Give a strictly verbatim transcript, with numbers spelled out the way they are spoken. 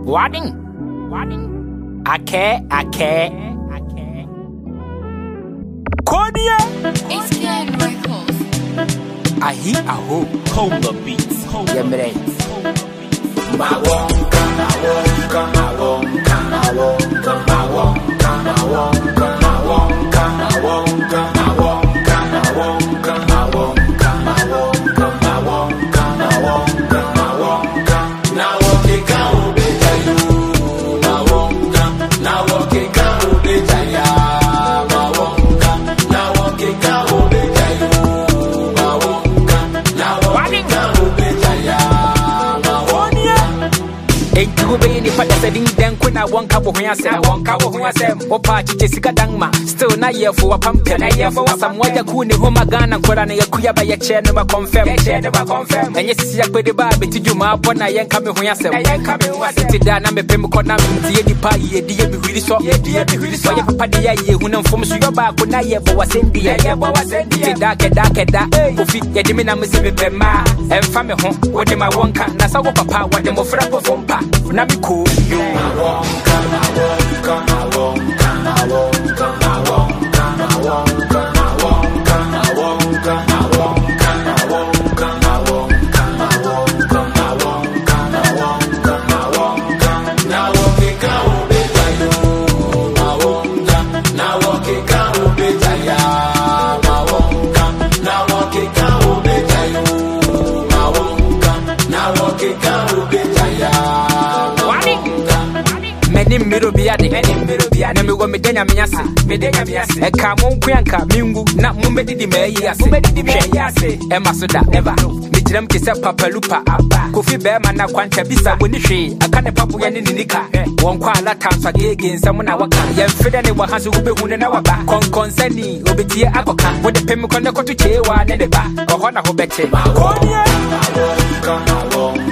Wadding, wadding. I care, I care, I care. Kodia. It's Ken Records. I hear a hope. Cola beats. Yeah, me. My wonka, my wonka, my wonka, my wonka, my wonka, my wonka, my wonka, my wonka, my wonka, my wonka, my wonka, my wonka, my wonka, my wonka, my wonka. Now what they can be you, my wonka. Now what they can be you, my wonka. Now what they can be you, my wonka. Now what they can be you. Ain't you be any part of the then when I won't cover when I say I won't cover when I say, or party Jessica Dangma, still not here for a pump and I hear for some water coon, home again and Koran and Yakuya by a chair never confirm, chair never confirm. And yes, see, I put the Barbie to do my upon I ain't coming when I say, I ain't coming when I sit down and make Pemco Nam, the party, a dear be really so, yeah, dear be really so. Papa, the year when I'm from your back when I ever was in the air, was in the dark, dark, dark, who fit the Dimina Mississippi Pema, and family home, what am I want? Nasa Papa, what am I for a phone? Namiku, you my wonka, my wonka, my wonka, my wonka, my wonka, my wonka, my wonka, my wonka, my wonka, my wonka, my wonka, my wonka, my wonka, my wonka, my wonka. Now what they can be you, my wonka. Now what they can be you, my wonka. Now what they can be you, my wonka. Now what they can be you. Many middle be at the end, middle be at the Medina Miasa, Medina Miasa, a Camon Quanca, Mingu, not Mumedi di Maya, Mumedi di Maya, Emma Soda, ever. Midram Kisa Papalupa, Kofi Bearman, Quanta Bisa, Winnie, a can of Papuan in Nika, one quala times again, someone our car, Yan Freddy was who be who in our back, con concerning, Obetia Apoca, with the Pemicon to Chewa and the back, or Hona Hobete. My wonka, my wonka, my wonka.